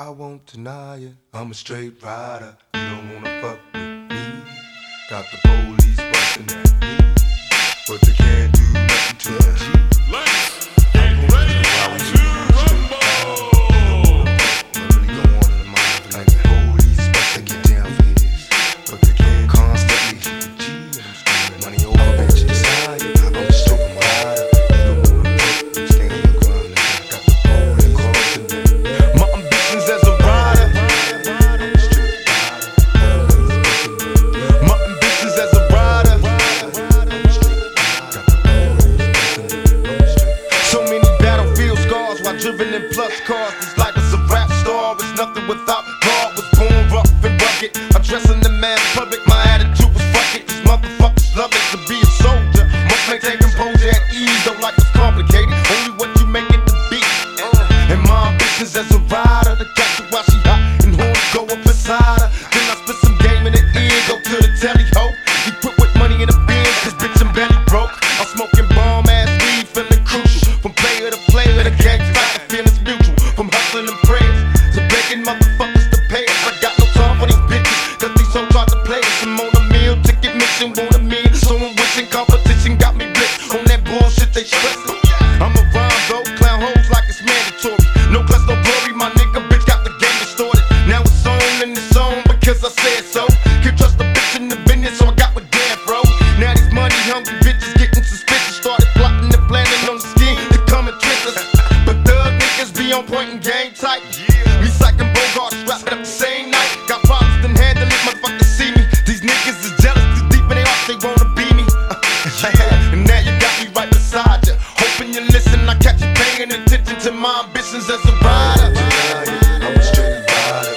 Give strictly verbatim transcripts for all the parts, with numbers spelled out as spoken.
I won't deny it. I'm a straight rider. You don't wanna fuck with me. Got the police busting at me, but they can't do nothing to a G. Let's get ready to rumble. What really go on in the mind? Like the police busting get down for his, but they can't constantly hit the G. I'm screaming money over bitches higher. I'm a straight rider. You don't wanna fuck with me. Stand on your ground. I got the police busting at me. My ambitions as a rider. I'm a straight rider. My ambitions as a rider. So many battlefield scars while driven in plus cars. This life is a rap star. It's nothing without God. Was born rough and rugged. Addressing the mass public. My attitude was fuck it. These motherfuckers love it to be a soldier. Must maintain composure at ease. Don't like it's complicated. Only what you make it to be. And my ambitions as a rider. To catch her while she hot and horns go up inside her. Then I spit some game in the ear. Go to the telly ho. Equipped with money in the bin. Cause bitch I'm belly broke. I'm smoking bomb ass weed. Feeling crucial. From player to player. The gang fight. The feeling's mutual. From hustling and prayers to begging motherfuckers to pay us. I got no time for these bitches. Cause these hoes try to play us. I'm on a meal. Ticket mission. Want a meal. So I'm wishing competition got me blitzed. On that bullshit they stressing. I'm a rhyme though. Clown hoes like it's mandatory. No class, no glory. My nigga bitch got the game distorted. Now it's on and it's on because I said so. Can't trust a bitch in the business, so I got with Dan, bro. Now these money hungry bitches getting suspicious. Started plotting and planning on the scheme to come and trick us. But thug niggas be on point and game tight. Me psyching Bogart strapped up the same night. Got problems, then handle it, motherfuckers see me. These niggas is jealous, too deep in their heart, they wanna be me. Uh, and now you got me right beside you. Hoping you listen, I catch you paying attention to my ambitions as a rider. I'm a straight rider.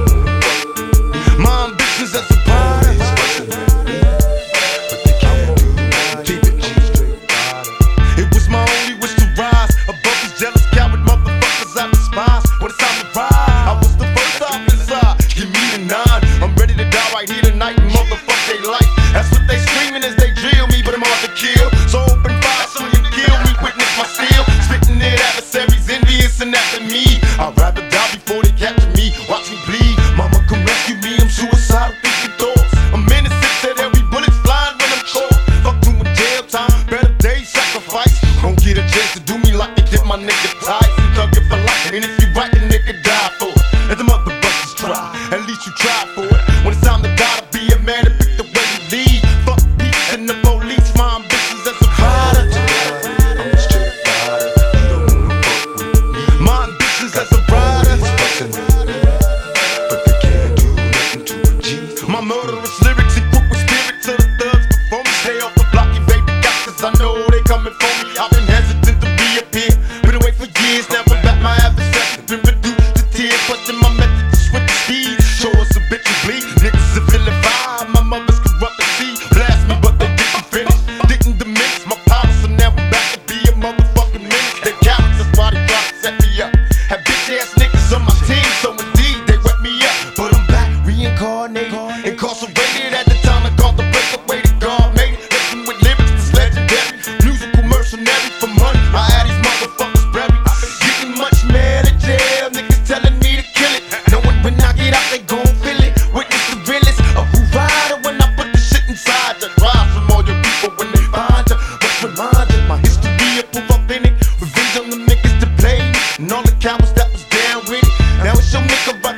My ambitions as a rider. But they can't do nothing. Keep it straight rider. It was my only wish to rise above these jealous coward motherfuckers I despise. When it's time to ride, I was the first off the side. Give me the nine. I'm ready to die right here tonight and motherfuck they life. That's what they screaming as they drill me, but I'm hard to kill. So open fire so you kill me, witness my steel. Spitting it adversaries, envious and after me. I'd rather die before they capture me. Watch me bleed. Mama come rescue me, I'm suicidal, thinking thoughts. I'm innocent, said every bullet's flying when I'm caught. Fuck doing jail time, better days sacrifice. Don't get a chance to do me like they did my nigga Tyson. Thug it for life, and if you right, the nigga die for it. Let the motherfuckers try, at least you try for it. When it's time to die, to be a man to pick the way you lead. Fuck peace and the police, my ambitions as a rider. I'm a straight rider. You don't wanna fuck with me. My ambitions as a rider. But they can't do nothing to a G. My murderous lyrics equipped with spirit to the thugs before me. Stay off the block, you baby got, cause I know they coming for me. I've been hesitant to be up here, been away for years. Never back my adversaries, been reduced to tears. Questing my method to switch the speed. Show us a bitch and bleed. Niggas are feeling vibe. My mother's corrupt and see. Blast me, but they didn't finish. Didn't diminish my power, so now I'm back to be a motherfucking menace. They cowards, that's why they try to set me up. Have bitch ass niggas on my team, so indeed they wet me up. But I'm back, reincarnated, incarcerated at the time I called the breakaway to God made it. Listen with lyrics that's legendary, musical mercenary for money. I had these motherfuckers buried, getting much mad at jail. Niggas telling me to kill it, knowing when I get out they gon' feel it. Witness the realest of who rider when I put the shit inside you. Rise from all your people when they find you. Must remind you, my history is proof authentic. Revenge on the niggas to play me, and all the cowards that was down with it. Now it's your nigga right